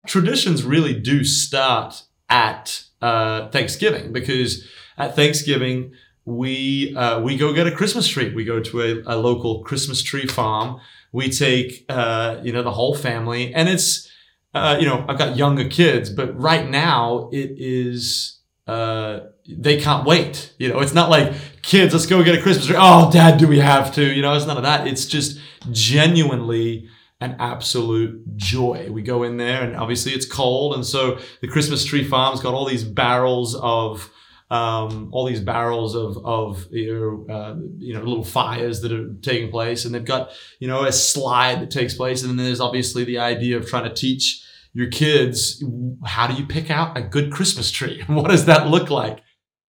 traditions really do start at Thanksgiving, because at Thanksgiving we go get a Christmas tree. We go to a local Christmas tree farm. We take the whole family, and it's I've got younger kids, but right now it is they can't wait. It's not like, kids, let's go get a Christmas tree. Oh, Dad, do we have to? It's none of that. It's just genuinely an absolute joy. We go in there, and obviously it's cold, and so the Christmas tree farm's got all these barrels of little fires that are taking place, and they've got a slide that takes place, and then there's obviously the idea of trying to teach your kids, how do you pick out a good Christmas tree? What does that look like?